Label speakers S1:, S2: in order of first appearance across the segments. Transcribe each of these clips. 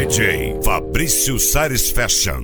S1: DJ Fabrício Satisfaction.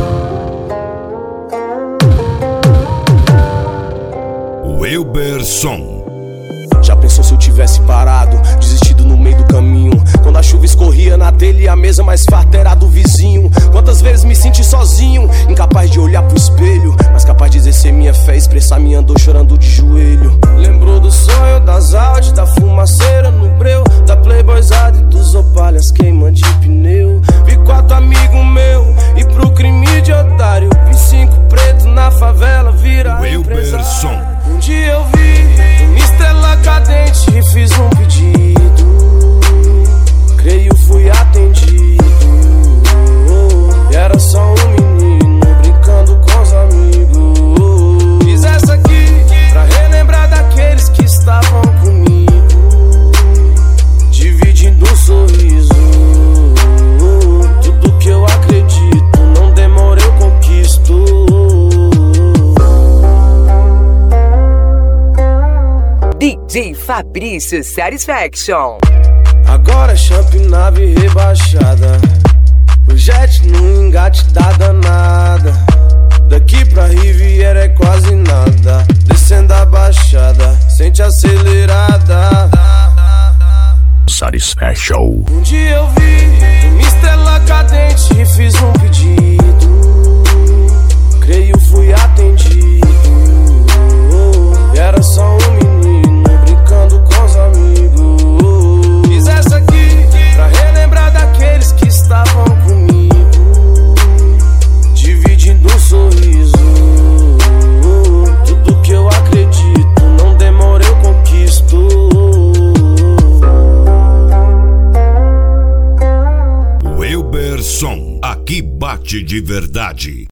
S1: Wilberson.
S2: Já pensou se eu tivesse parado, desistido no meio do caminho? Quando a chuva escorria na telha e a mesa mais farta era do vizinho. Quantas vezes me senti sozinho, incapaz de olhar pro espelho, mas capaz de exercer minha fé, expressar minha dor chorando de joelho. Lembrou do sonho, das Audi, da fumaceira no breu, da playboyzada e dos opalhas queimando de pneu. Vi 4 amigos meus e pro crime de otário, vi 5 pretos na favela virar
S1: Wilberson.
S2: Um dia eu vi uma estrela cadente e fiz um pedido, creio fui atendido. E era só um menino brincando com os amigos. Fiz essa aqui pra relembrar daqueles que estavam comigo, dividindo um sorriso. Tudo que eu acredito, não demora eu conquisto.
S3: DJ Fabrício Satisfaction.
S2: Agora champ nave rebaixada, o jet no engate da danada. Daqui pra Riviera é quase nada, descendo a baixada, sente acelerada.
S1: Satisfaction.
S2: Um dia eu vi uma estrela cadente e fiz um pedido, creio fui atendido. E era só um menino brincando com os amigos. Fiz essa aqui pra relembrar daqueles que estavam comigo, dividindo um sorriso. Tudo que eu acredito, não demora eu conquisto.
S1: Wilberson, aqui bate de verdade.